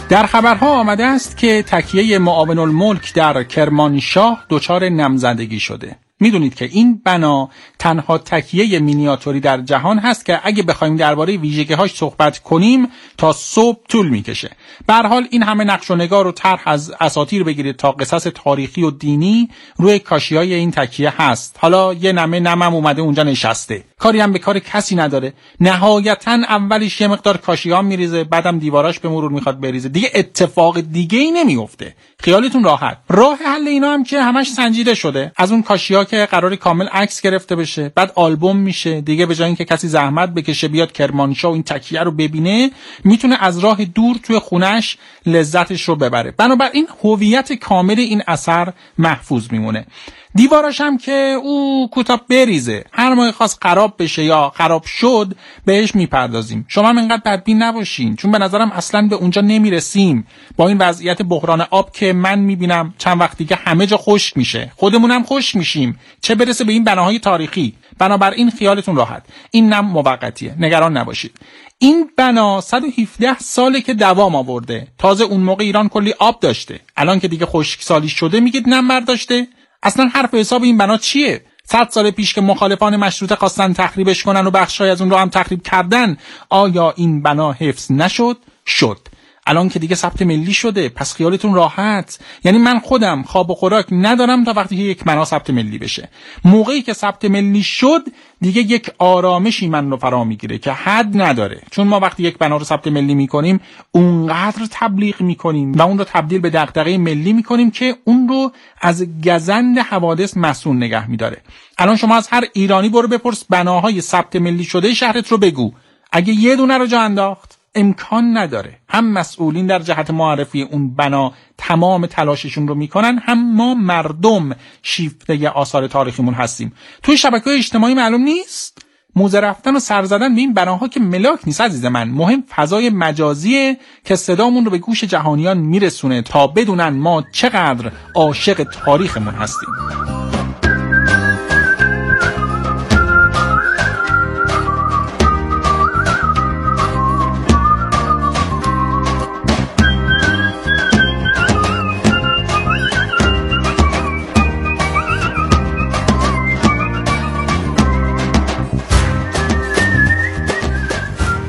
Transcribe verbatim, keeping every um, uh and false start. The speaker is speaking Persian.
در خبرها آمده است که تکیه معاون الملک در کرمانشاه دچار نمزدگی شده. میدونید که این بنا تنها تکیه مینیاتوری در جهان هست که اگه بخوایم درباره ویژگی‌هاش صحبت کنیم تا صبح طول میکشه. به هر حال این همه نقش و نگار و طرح از اساطیر بگیرید تا قصص تاریخی و دینی روی کاشیای این تکیه هست. حالا یه نمه نمم اومده اونجا نشسته، کاری هم به کار کسی نداره. نهایتاً اولش یه مقدار کاشیام میریزه، بعدم دیواراش به مرور میخواد بریزه، دیگه اتفاق دیگه ای نمیفته. خیالتون راحت. راه حل اینا هم که همش سنجیده شده. از اون کاشیا که قراری کامل عکس گرفته بشه، بعد آلبوم میشه، دیگه به جای اینکه کسی زحمت بکشه بیاد کرمانشاه و این تکیه رو ببینه، میتونه از راه دور توی خونش لذتش رو ببره. بنابراین هویت کامل این اثر محفوظ میمونه. دیواراش هم که او کوتاه بریزه، هر موقع خواست خراب بشه یا خراب شد بهش میپردازیم. شما هم اینقدر بدبین نباشین، چون به نظرم اصلا به اونجا نمیرسیم. با این وضعیت بحران آب که من میبینم چند وقت دیگه همه جا خشک میشه، خودمون هم خشک میشیم، چه برسه به این بناهای تاریخی. بنابراین خیالتون راحت، این نم موقتیه، نگران نباشید. این بنا صد و هفده ساله که دوام آورده. تازه اون موقع ایران کلی آب داشته، الان که دیگه خشکسالی شده میگید نم برداشته؟ اصلا حرف حساب این بنا چیه؟ صد سال پیش که مخالفان مشروطه خواستن تخریبش کنن و بخشای از اون رو هم تخریب کردن، آیا این بنا حفظ نشد؟ شد. الان که دیگه ثبت ملی شده، پس خیالتون راحت. یعنی من خودم خواب و خوراک ندارم تا وقتی که یک بنا ثبت ملی بشه. موقعی که ثبت ملی شد دیگه یک آرامشی من رو فرا میگیره که حد نداره، چون ما وقتی یک بنا رو ثبت ملی میکنیم اونقدر تبلیغ میکنیم و اون رو تبدیل به دغدغه ملی میکنیم که اون رو از گزند حوادث مسئول نگه میداره. الان شما از هر ایرانی برو بپرس بناهای ثبت ملی شده شهرت رو بگو، اگه یه دونه رو جا انداخت؟ امکان نداره. هم مسئولین در جهت معرفی اون بنا تمام تلاششون رو میکنن، هم ما مردم شیفته آثار تاریخیمون هستیم. توی شبکه‌های اجتماعی معلوم نیست، موزه رفتن و سر زدن به این بناها که ملاک نیست عزیز من. مهم فضای مجازیه که صدامون رو به گوش جهانیان میرسونه تا بدونن ما چقدر عاشق تاریخمون هستیم.